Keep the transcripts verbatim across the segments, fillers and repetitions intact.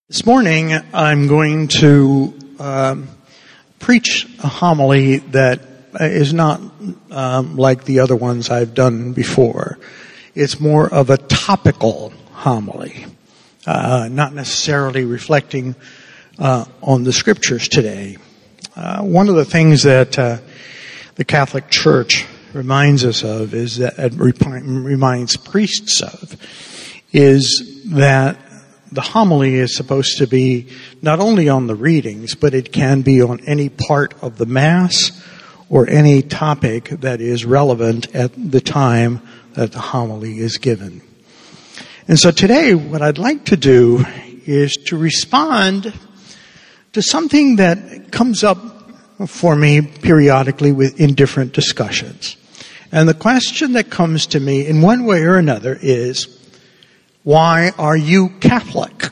This morning, I'm going to um, preach a homily that is not um, like the other ones I've done before. It's more of a topical homily, uh, not necessarily reflecting uh, on the scriptures today. Uh, one of the things that uh, the Catholic Church reminds us of is that it reminds priests of is that the homily is supposed to be not only on the readings, but it can be on any part of the Mass or any topic that is relevant at the time that the homily is given. And so today, what I'd like to do is to respond to something that comes up for me periodically with, in different discussions. And the question that comes to me in one way or another is, why are you Catholic?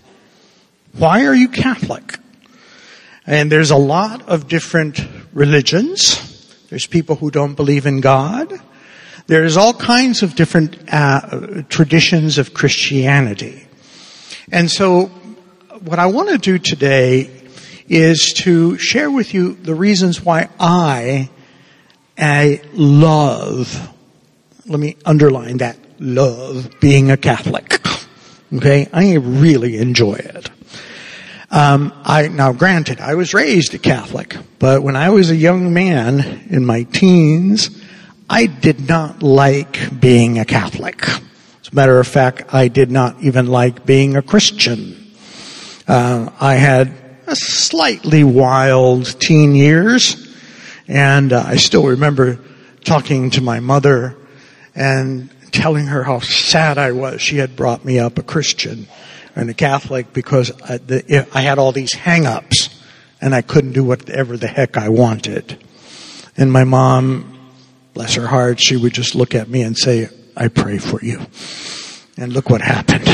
Why are you Catholic? And there's a lot of different religions. There's people who don't believe in God. There's all kinds of different uh, traditions of Christianity. And so what I want to do today is to share with you the reasons why I, I love, let me underline that, love being a Catholic. Okay? I really enjoy it. Um, I, now granted, I was raised a Catholic, but when I was a young man in my teens, I did not like being a Catholic. As a matter of fact, I did not even like being a Christian. Uh, I had a slightly wild teen years, and uh, I still remember talking to my mother and telling her how sad I was. She had brought me up a Christian and a Catholic because I, the, I had all these hang-ups and I couldn't do whatever the heck I wanted. And my mom, bless her heart, she would just look at me and say, I pray for you. And look what happened.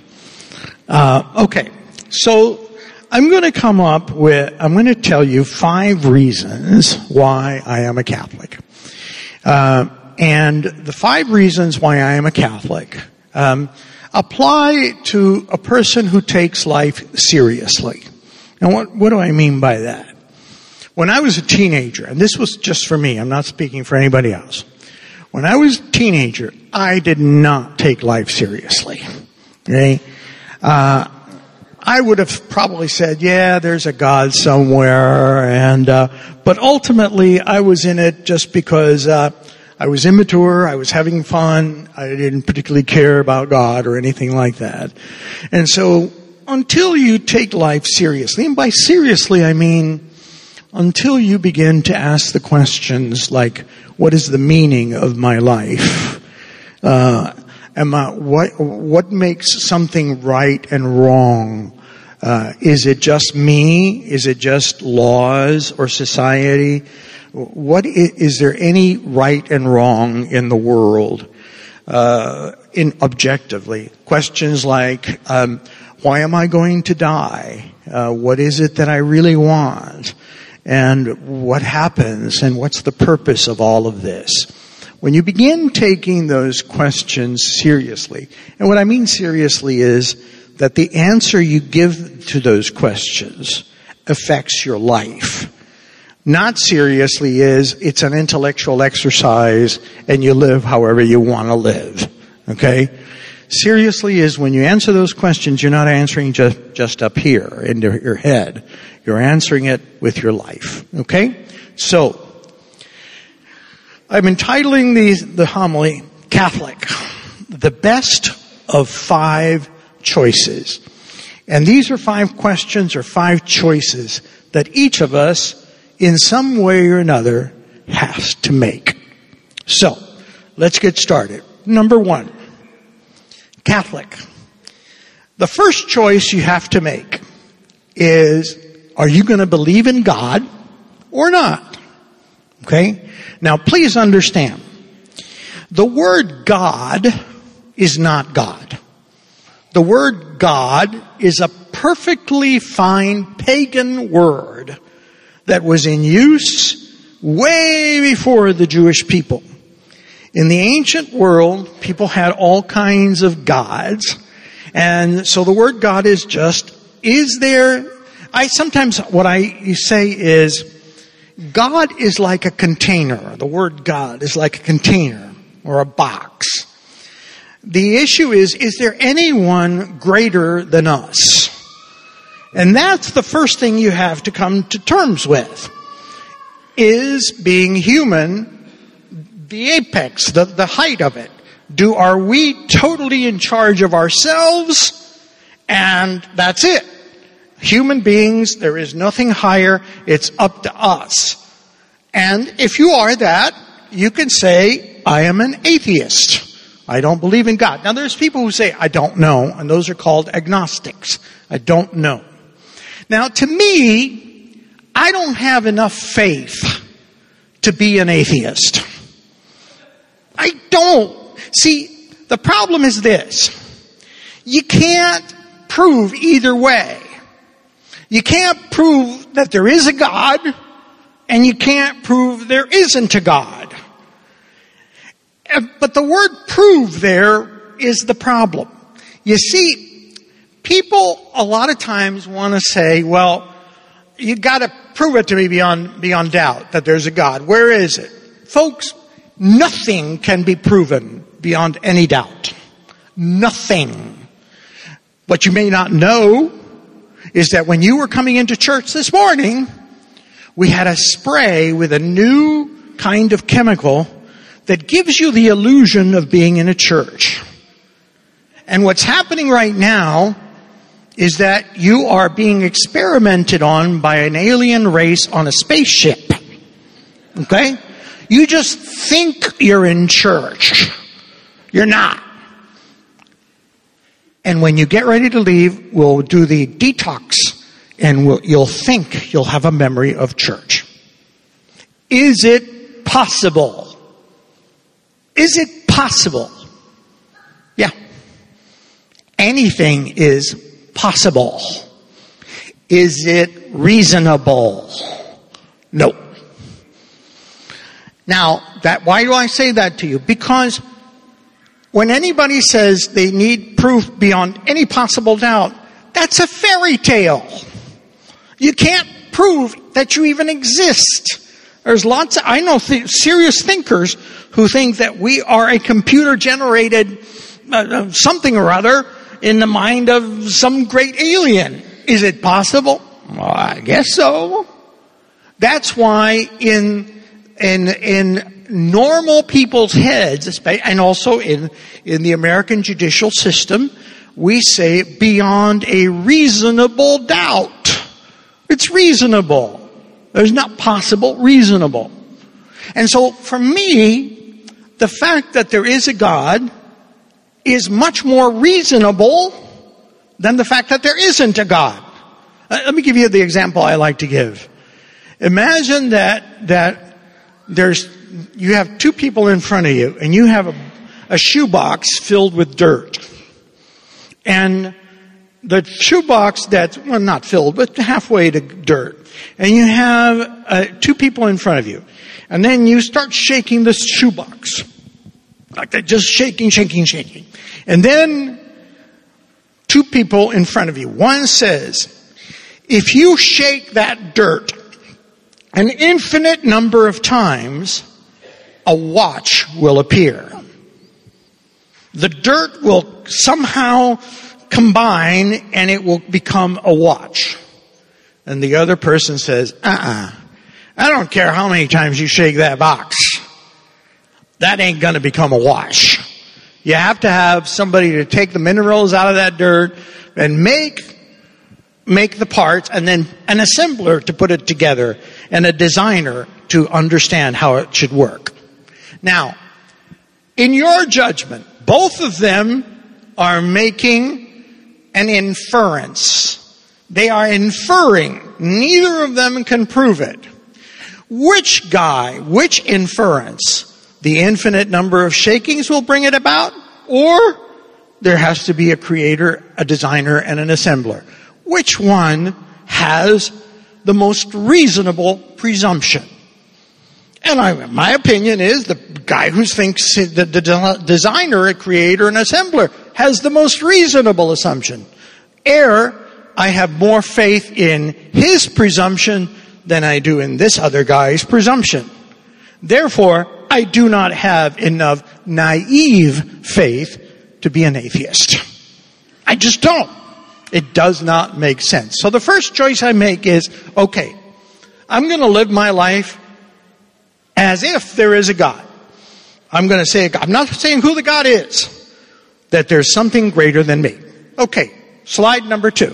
Uh, okay, so I'm going to come up with, I'm going to tell you five reasons why I am a Catholic. Uh, And the five reasons why I am a Catholic um, apply to a person who takes life seriously. Now, what, what do I mean by that? When I was a teenager, and this was just for me, I'm not speaking for anybody else. When I was a teenager, I did not take life seriously. Okay? Uh, I would have probably said, yeah, there's a God somewhere, and uh, but ultimately I was in it just because uh I was immature, I was having fun, I didn't particularly care about God or anything like that. And so, until you take life seriously, and by seriously I mean, until you begin to ask the questions like, what is the meaning of my life? Uh, am I, what, what makes something right and wrong? Uh, is it just me? Is it just laws or society? What is, is there any right and wrong in the world, uh, in objectively? Questions like, um, why am I going to die? Uh, what is it that I really want? And what happens? And what's the purpose of all of this? When you begin taking those questions seriously, and what I mean seriously is that the answer you give to those questions affects your life. Not seriously is, it's an intellectual exercise and you live however you want to live. Okay? Seriously is when you answer those questions, you're not answering just, just up here in your head. You're answering it with your life. Okay? So, I'm entitling the, the homily, Catholic, the best of five choices. And these are five questions or five choices that each of us in some way or another has to make. So, let's get started. Number one, Catholic. The first choice you have to make is, are you going to believe in God or not? Okay? Now, please understand, the word God is not God. The word God is a perfectly fine pagan word that was in use way before the Jewish people. In the ancient world, people had all kinds of gods, and so the word God is just Is there, I sometimes, what I say is, God is like a container. The word God is like a container or a box. The issue is, is there anyone greater than us? And that's the first thing you have to come to terms with. Is being human the apex, the, the height of it? Do, are we totally in charge of ourselves? And that's it. Human beings, there is nothing higher. It's up to us. And if you are that, you can say, I am an atheist. I don't believe in God. Now there's people who say, I don't know, and those are called agnostics. I don't know. Now to me, I don't have enough faith to be an atheist. I don't. See, the problem is this. You can't prove either way. You can't prove that there is a God, and you can't prove there isn't a God. But the word prove there is the problem. You see, people a lot of times want to say, well, you got to prove it to me beyond beyond doubt that there's a God. Where is it? Folks, nothing can be proven beyond any doubt. Nothing. What you may not know is that when you were coming into church this morning, we had a spray with a new kind of chemical that gives you the illusion of being in a church. And what's happening right now is that you are being experimented on by an alien race on a spaceship. Okay? You just think you're in church. You're not. And when you get ready to leave, we'll do the detox, and we'll, you'll think you'll have a memory of church. Is it possible? Is it possible? Yeah. Anything is possible. Is it reasonable? No. Now, that, why do I say that to you? Because when anybody says they need proof beyond any possible doubt, that's a fairy tale. You can't prove that you even exist. There's lots of, I know th- serious thinkers who think that we are a computer-generated uh, something or other in the mind of some great alien. Is it possible? Well, I guess so. That's why in in in normal people's heads, and also in in the American judicial system, we say beyond a reasonable doubt. It's reasonable. There's not possible, reasonable. And so for me, the fact that there is a God is much more reasonable than the fact that there isn't a God. Uh, let me give you the example I like to give. Imagine that that there's you have two people in front of you, and you have a, a shoebox filled with dirt. And the shoebox that's, well, not filled, but halfway to dirt. And you have uh, two people in front of you. And then you start shaking this shoebox. Like that, just shaking, shaking, shaking. And then two people in front of you. One says, if you shake that dirt an infinite number of times, a watch will appear. The dirt will somehow combine and it will become a watch. And the other person says, uh-uh, I don't care how many times you shake that box. That ain't gonna become a watch. You have to have somebody to take the minerals out of that dirt and make make the parts, and then an assembler to put it together, and a designer to understand how it should work. Now, in your judgment, both of them are making an inference. They are inferring. Neither of them can prove it. Which guy, which inference, the infinite number of shakings will bring it about, or there has to be a creator, a designer, and an assembler? Which one has the most reasonable presumption? And I, my opinion is the guy who thinks the, the designer, a creator, and assembler has the most reasonable assumption. Error, I have more faith in his presumption than I do in this other guy's presumption. Therefore, I do not have enough naive faith to be an atheist. I just don't. It does not make sense. So the first choice I make is, okay, I'm going to live my life as if there is a God. I'm going to say, I'm not saying who the God is, that there's something greater than me. Okay, slide number two.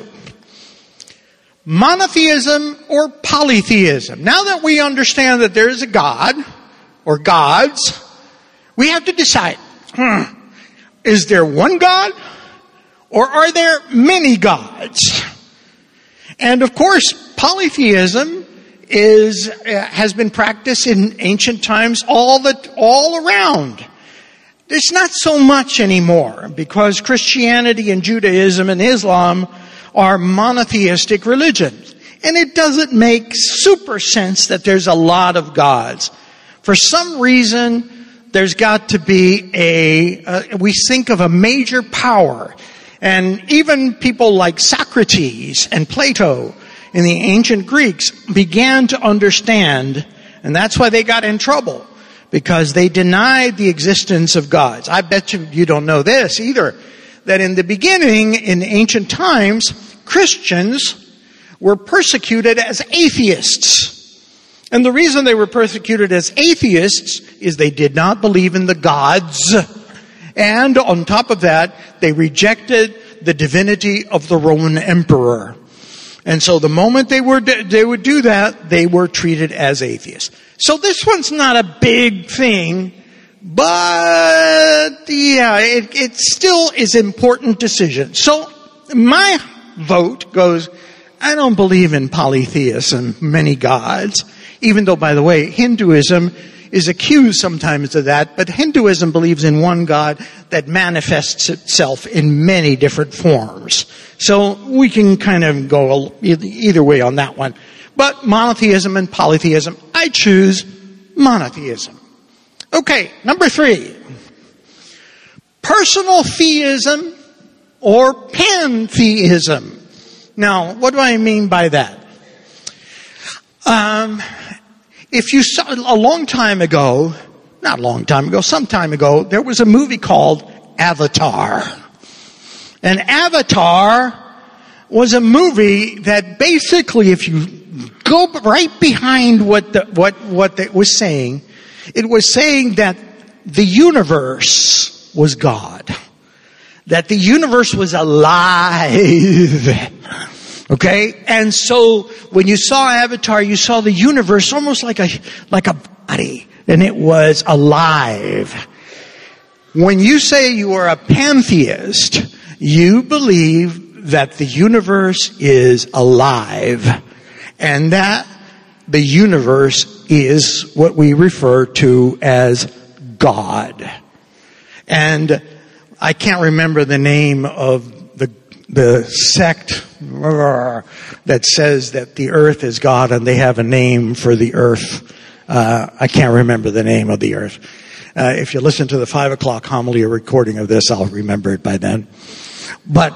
Monotheism or polytheism. Now that we understand that there is a God, or gods, we have to decide, hmm, is there one God, or are there many gods? And of course, polytheism is has been practiced in ancient times all the all around. There's not so much anymore because Christianity and Judaism and Islam are monotheistic religions. And it doesn't make super sense that there's a lot of gods. For some reason, there's got to be a, uh, we think of a major power. And even people like Socrates and Plato and the ancient Greeks began to understand, and that's why they got in trouble, because they denied the existence of gods. I bet you you don't know this either, that in the beginning, in ancient times, Christians were persecuted as atheists. And the reason they were persecuted as atheists is they did not believe in the gods. And on top of that, they rejected the divinity of the Roman emperor. And so the moment they were they would do that, they were treated as atheists. So this one's not a big thing, but yeah, it, it still is an important decision. So my vote goes, I don't believe in polytheism, many gods, even though, by the way, Hinduism is accused sometimes of that, but Hinduism believes in one God that manifests itself in many different forms. So we can kind of go either way on that one. But monotheism and polytheism, I choose monotheism. Okay, number three. Personal theism or pantheism. Now, what do I mean by that? Um, if you saw, a long time ago, not a long time ago, some time ago, there was a movie called Avatar. And Avatar was a movie that basically, if you go right behind what the, what, what it was saying, it was saying that the universe was God. That the universe was alive. Okay? And so when you saw Avatar, you saw the universe almost like a, like a body. And it was alive. When you say you are a pantheist, you believe that the universe is alive. And that the universe is what we refer to as God. And I can't remember the name of the the sect that says that the earth is God and they have a name for the earth. Uh, I can't remember the name of the earth. Uh, if you listen to the five o'clock homily or recording of this, I'll remember it by then. But,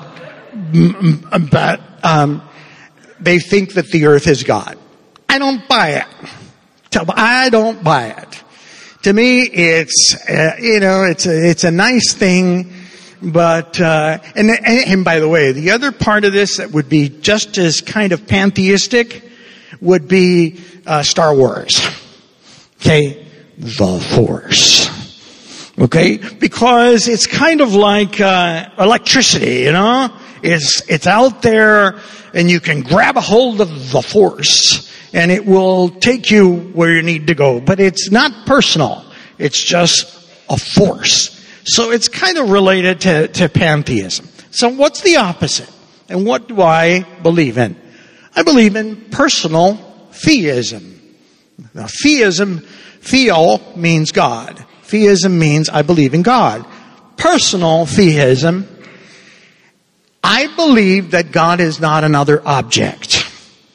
but, um, they think that the earth is God. I don't buy it. I don't buy it. To me, it's, uh, you know, it's a, it's a nice thing. But, uh, and, and by the way, the other part of this that would be just as kind of pantheistic would be, uh, Star Wars. Okay? The Force. Okay? Because it's kind of like, uh, electricity, you know? It's, it's out there and you can grab a hold of the Force and it will take you where you need to go. But it's not personal. It's just a force. So it's kind of related to, to pantheism. So what's the opposite? And what do I believe in? I believe in personal theism. Now, theism, theo means God. Theism means I believe in God. Personal theism, I believe that God is not another object.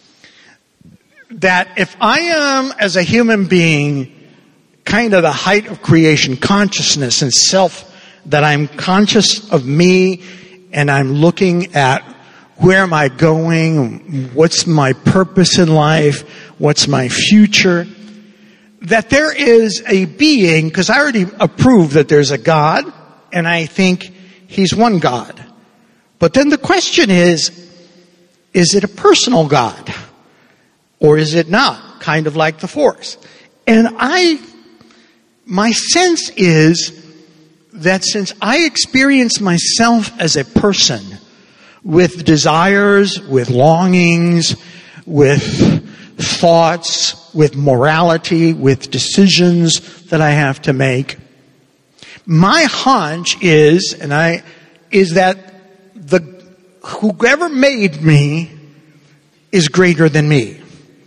That if I am, as a human being, kind of the height of creation consciousness and self, that I'm conscious of me and I'm looking at where am I going? What's my purpose in life? What's my future? That there is a being, because I already approve that there's a God, and I think He's one God. But then the question is, is it a personal God? Or is it not? Kind of like the Force. And I, my sense is that since I experience myself as a person with desires, with longings, with thoughts, with morality, with decisions that I have to make, my hunch is, and I, is that the, whoever made me is greater than me.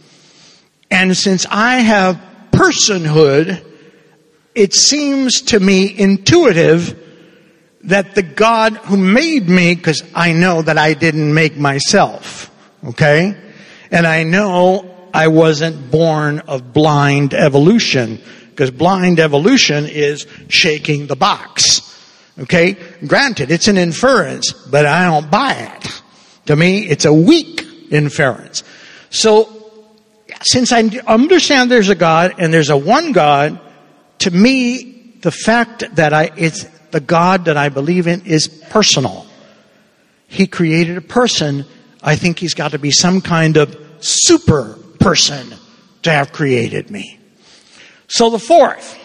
And since I have personhood, it seems to me intuitive that the God who made me, because I know that I didn't make myself, okay? And I know I wasn't born of blind evolution, because blind evolution is shaking the box, okay? Granted, it's an inference, but I don't buy it. To me, it's a weak inference. So, since I understand there's a God and there's a one God, to me, the fact that I, it's the God that I believe in is personal. He created a person. I think He's got to be some kind of super person to have created me. So the fourth,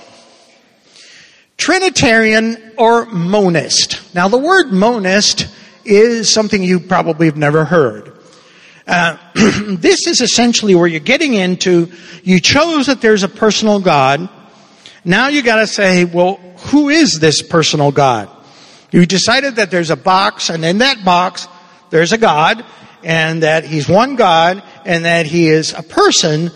Trinitarian or monist. Now the word monist is something you probably have never heard. Uh, this is essentially where you're getting into, you chose that there's a personal God. Now you gotta say, well, who is this personal God? You decided that there's a box, and in that box, there's a God, and that He's one God, and that He is a person,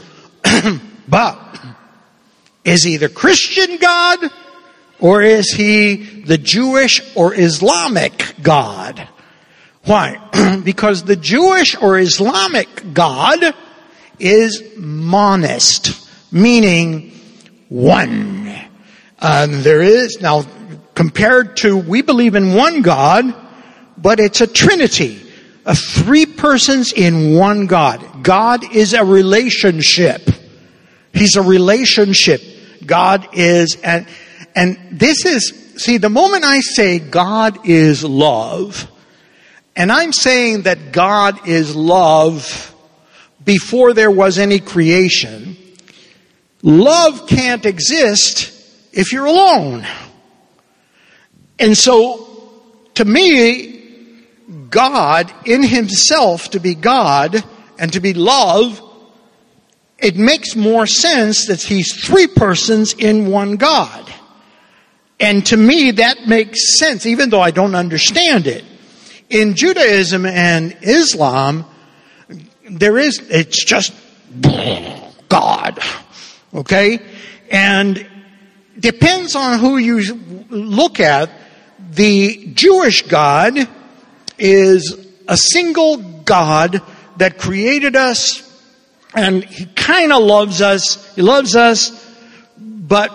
but is He the Christian God, or is He the Jewish or Islamic God? Why? Because the Jewish or Islamic God is monist, meaning one. Um, there is, now, compared to, we believe in one God, but it's a trinity. A three persons in one God. God is a relationship. He's a relationship. God is, and, and this is, see, the moment I say God is love, and I'm saying that God is love before there was any creation, love can't exist if you're alone. And so, to me, God in Himself, to be God and to be love, it makes more sense that He's three persons in one God. And to me, that makes sense, even though I don't understand it. In Judaism and Islam, there is, it's just God. Okay? And depends on who you look at. The Jewish God is a single God that created us, and He kind of loves us. He loves us, but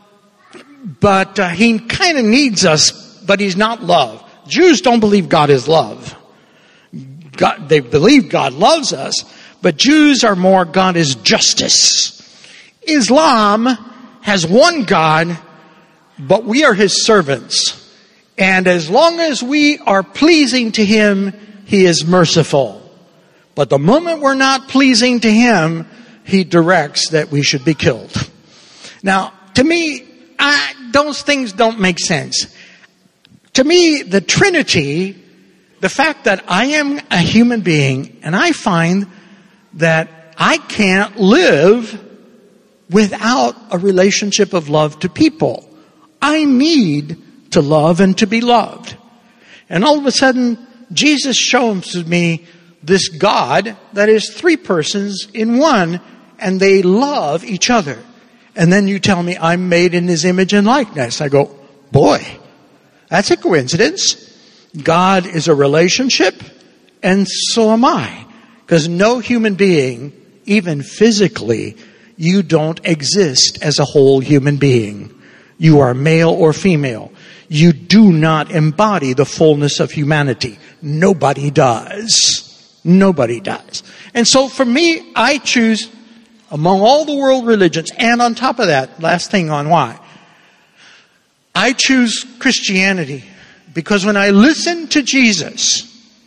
but uh, He kind of needs us, but He's not love. Jews don't believe God is love. God, they believe God loves us, but Jews are more God is justice. Islam has one God, but we are His servants. And as long as we are pleasing to Him, He is merciful. But the moment we're not pleasing to Him, He directs that we should be killed. Now, to me, I, those things don't make sense. To me, the Trinity, the fact that I am a human being, and I find that I can't live without a relationship of love to people. I need to love and to be loved. And all of a sudden, Jesus shows me this God that is three persons in one, and they love each other. And then you tell me I'm made in His image and likeness. I go, boy, that's a coincidence. God is a relationship, and so am I. Because no human being, even physically, you don't exist as a whole human being. You are male or female. you do not embody the fullness of humanity. Nobody does. Nobody does. And so for me, I choose among all the world religions, and on top of that, last thing on why, I choose Christianity because when I listen to Jesus,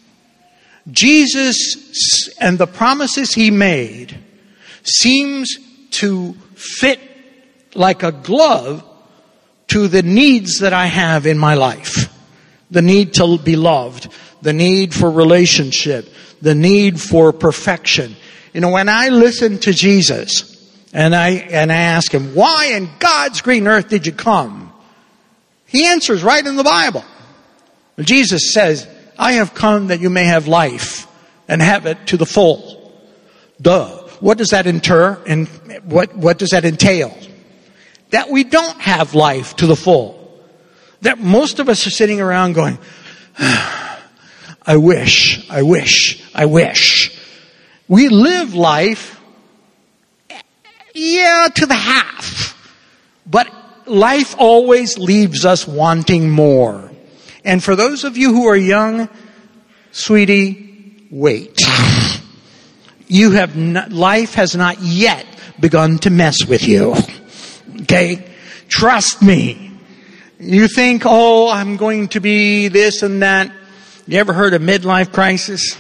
Jesus and the promises he made seems to fit like a glove to the needs that I have in my life. The need to be loved, the need for relationship, the need for perfection. You know, when I listen to Jesus and I and I ask him, why in God's green earth did you come? He answers right in the Bible. Jesus says, I have come that you may have life and have it to the full. Duh. What does that inter and what what does that entail? That we don't have life to the full. That most of us are sitting around going, I wish, I wish, I wish. We live life, yeah, to the half. But life always leaves us wanting more. And for those of you who are young, sweetie, wait. You have not, life has not yet begun to mess with you. Okay? Trust me. You think, oh, I'm going to be this and that. You ever heard of midlife crisis?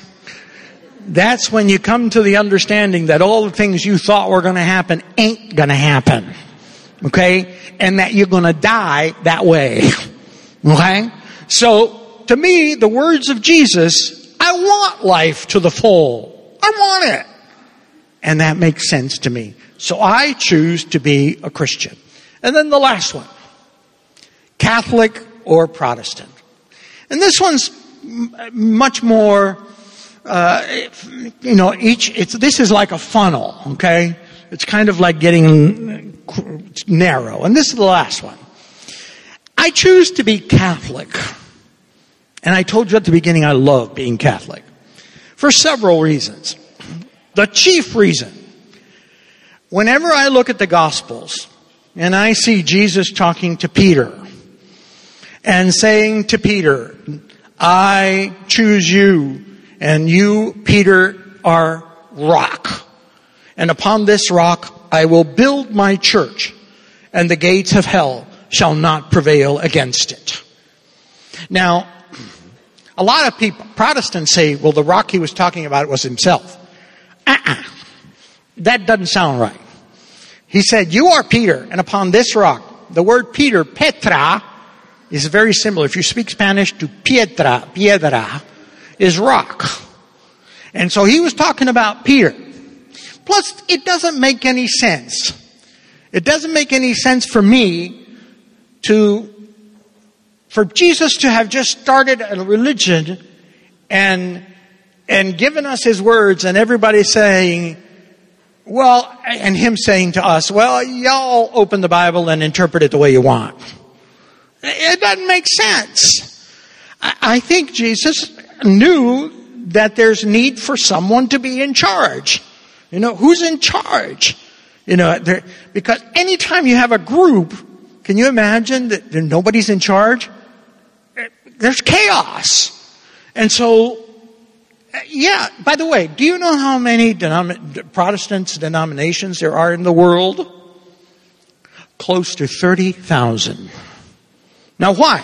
That's when you come to the understanding that all the things you thought were going to happen ain't going to happen. Okay? And that you're going to die that way. Okay? So, to me, the words of Jesus, I want life to the full. I want it. And that makes sense to me. So I choose to be a Christian. And then the last one. Catholic or Protestant. And this one's much more, uh, you know, each, it's, this is like a funnel, okay? It's kind of like getting narrow. And this is the last one. I choose to be Catholic. And I told you at the beginning I love being Catholic. For several reasons. The chief reason, whenever I look at the Gospels and I see Jesus talking to Peter and saying to Peter, I choose you and you, Peter, are rock. And upon this rock I will build my church and the gates of hell shall not prevail against it. Now, a lot of people, Protestants say, well, the rock he was talking about was himself. Uh-uh. That doesn't sound right. He said, you are Peter, and upon this rock, the word Peter, Petra, is very similar. If you speak Spanish to piedra, piedra, is rock. And so he was talking about Peter. Plus, it doesn't make any sense. It doesn't make any sense for me to, for Jesus to have just started a religion and and given us his words and everybody saying, well, and him saying to us, well, y'all open the Bible and interpret it the way you want. It doesn't make sense. I think Jesus knew that there's need for someone to be in charge. You know, who's in charge? You know, there, because anytime you have a group, can you imagine that nobody's in charge? There's chaos. And so, yeah, by the way, do you know how many denom- Protestant denominations there are in the world? Close to thirty thousand. Now why?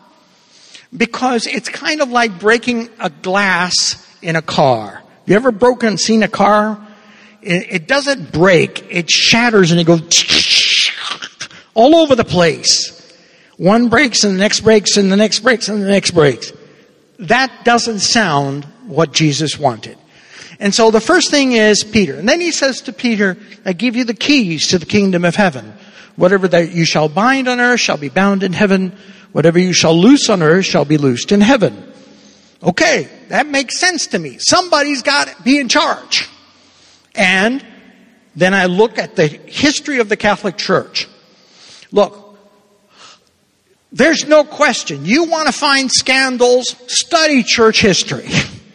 Because it's kind of like breaking a glass in a car. You ever broken, seen a car? It, it doesn't break, it shatters and it goes all over the place. One breaks and the next breaks and the next breaks and the next breaks. That doesn't sound what Jesus wanted. And so the first thing is Peter. And then he says to Peter, I give you the keys to the kingdom of heaven. Whatever that you shall bind on earth shall be bound in heaven. Whatever you shall loose on earth shall be loosed in heaven. Okay, that makes sense to me. Somebody's got to be in charge. And then I look at the history of the Catholic Church. Look, there's no question. You want to find scandals? Study church history.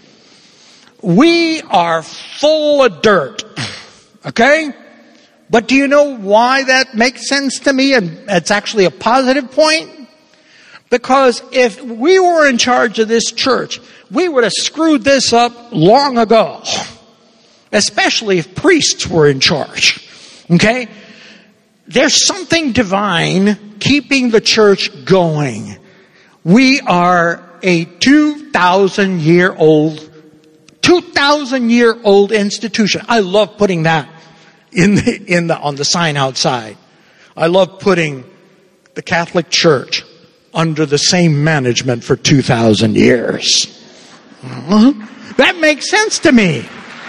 We are full of dirt. Okay? But do you know why that makes sense to me? And it's actually a positive point. Because if we were in charge of this church, we would have screwed this up long ago. Especially if priests were in charge. Okay? There's something divine keeping the church going. We are a two thousand year old, two thousand year old institution. I love putting that in the, in the, on the sign outside. I love putting the Catholic Church under the same management for two thousand years. Uh-huh. That makes sense to me.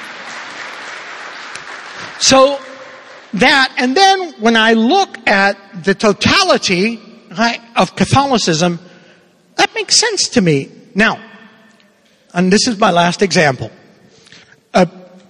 So, that, and then when I look at the totality of Catholicism, that makes sense to me. Now, and this is my last example. Uh,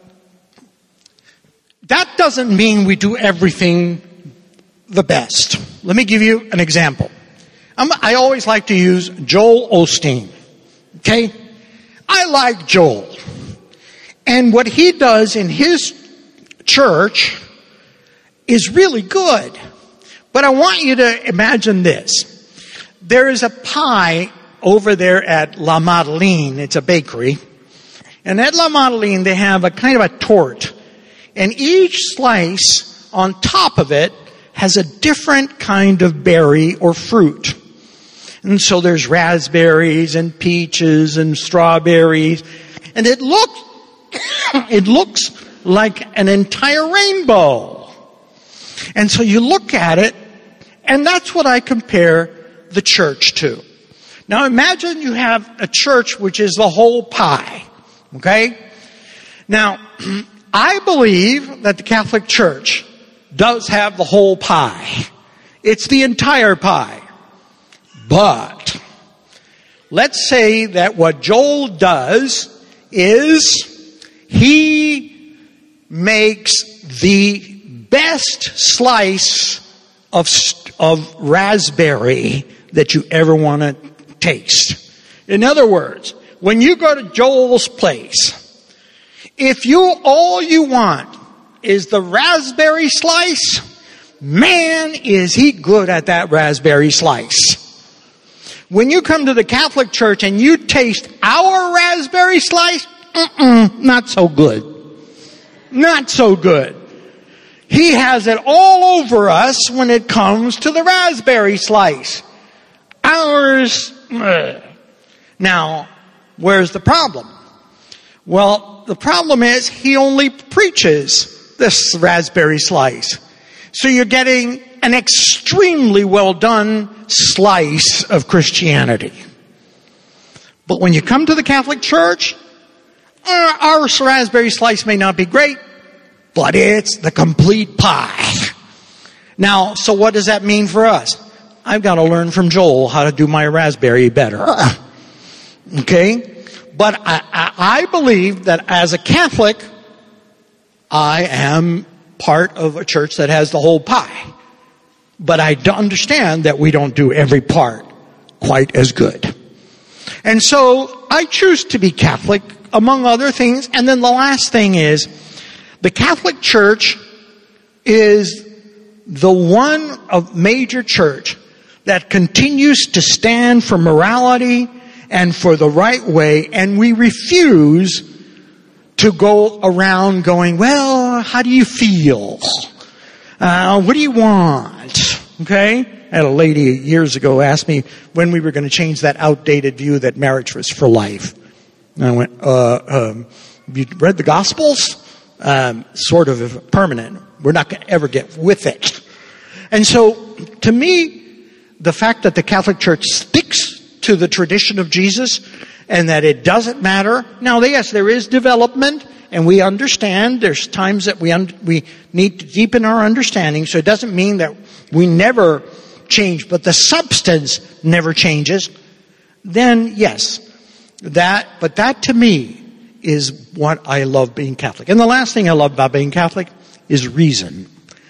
that doesn't mean we do everything the best. Let me give you an example. I'm, I always like to use Joel Osteen. Okay? I like Joel. And what he does in his church is really good. But I want you to imagine this. There is a pie over there at La Madeleine. It's a bakery. And at La Madeleine, they have a kind of a torte. And each slice on top of it has a different kind of berry or fruit. And so there's raspberries and peaches and strawberries. And it looks, it looks like an entire rainbow. And so you look at it, and that's what I compare the church to. Now imagine you have a church which is the whole pie. Okay? Now, I believe that the Catholic Church does have the whole pie. It's the entire pie. But, let's say that what Joel does is he makes the best slice of, of raspberry that you ever want to taste. In other words, when you go to Joel's place, if you, all you want is the raspberry slice, man, is he good at that raspberry slice. When you come to the Catholic Church and you taste our raspberry slice, mm-mm, not so good. Not so good. He has it all over us when it comes to the raspberry slice. Ours, ugh. Now, where's the problem? Well, the problem is he only preaches this raspberry slice. So you're getting an extremely well done slice of Christianity. But when you come to the Catholic Church, uh, our raspberry slice may not be great, but it's the complete pie. Now, so what does that mean for us? I've got to learn from Joel how to do my raspberry better. Okay? But I, I, I believe that as a Catholic, I am part of a church that has the whole pie. But I understand that we don't do every part quite as good. And so I choose to be Catholic, among other things. And then the last thing is, the Catholic Church is the one of major church that continues to stand for morality and for the right way, and we refuse to go around going, well, how do you feel? Uh, what do you want? Okay? I had a lady years ago ask me when we were going to change that outdated view that marriage was for life. And I went, uh, um, have you read the Gospels? Um, sort of permanent. We're not going to ever get with it. And so, to me, the fact that the Catholic Church sticks to the tradition of Jesus and that it doesn't matter. Now, yes, there is development, and we understand. There's times that we un- we need to deepen our understanding, so it doesn't mean that we never change, but the substance never changes. Then, yes, that, but that to me is what I love being Catholic. And the last thing I love about being Catholic is reason.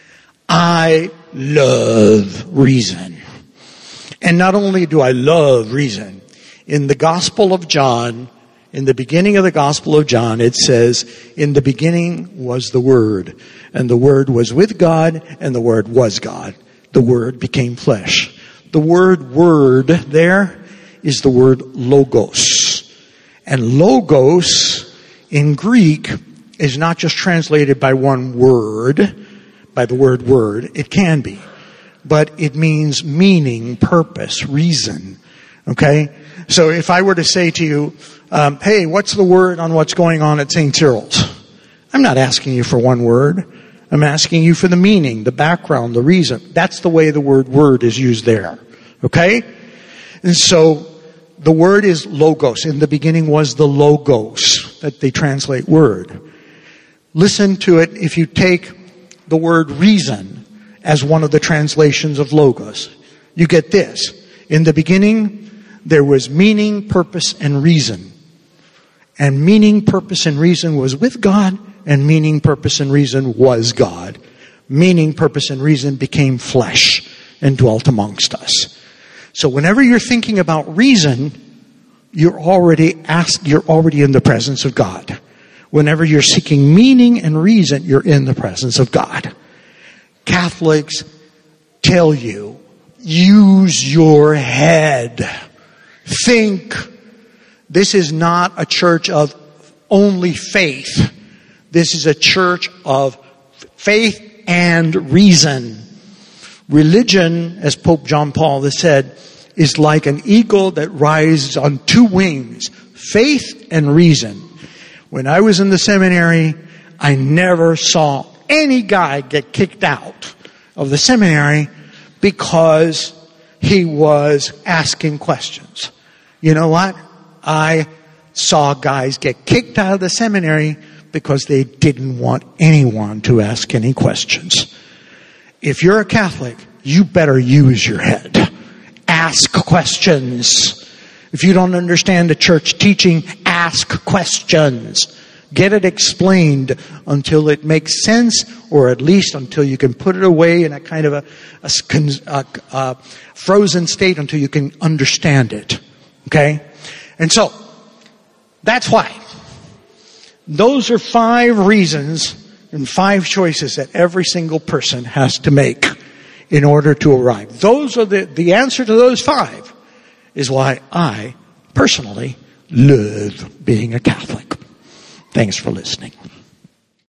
I love reason. And not only do I love reason, in the Gospel of John, in the beginning of the Gospel of John, it says, in the beginning was the Word, and the Word was with God, and the Word was God. The Word became flesh. The word word there is the word logos. And logos in Greek is not just translated by one word, by the word word. It can be. But it means meaning, purpose, reason. Okay? So if I were to say to you, um, hey, what's the word on what's going on at Saint Cyril's? I'm not asking you for one word. I'm asking you for the meaning, the background, the reason. That's the way the word word is used there. Okay? And so the word is logos. In the beginning was the logos that they translate word. Listen to it if you take the word reason as one of the translations of logos. You get this. In the beginning, there was meaning, purpose, and reason. And meaning, purpose, and reason was with God, and meaning, purpose, and reason was God. Meaning, purpose, and reason became flesh and dwelt amongst us. So whenever you're thinking about reason, you're already asked, you're already in the presence of God. Whenever you're seeking meaning and reason, you're in the presence of God. Catholics tell you, use your head. Think. This is not a church of only faith. This is a church of faith and reason. Religion, as Pope John Paul has said, is like an eagle that rises on two wings. Faith and reason. When I was in the seminary, I never saw any guy get kicked out of the seminary because he was asking questions. You know what? I saw guys get kicked out of the seminary because they didn't want anyone to ask any questions. If you're a Catholic, you better use your head. Ask questions. If you don't understand the church teaching, ask questions. Get it explained until it makes sense, or at least until you can put it away in a kind of a, a, a, a frozen state until you can understand it. Okay? And so, that's why. Those are five reasons and five choices that every single person has to make in order to arrive. Those are the, the answer to those five is why I personally love being a Catholic. Thanks for listening.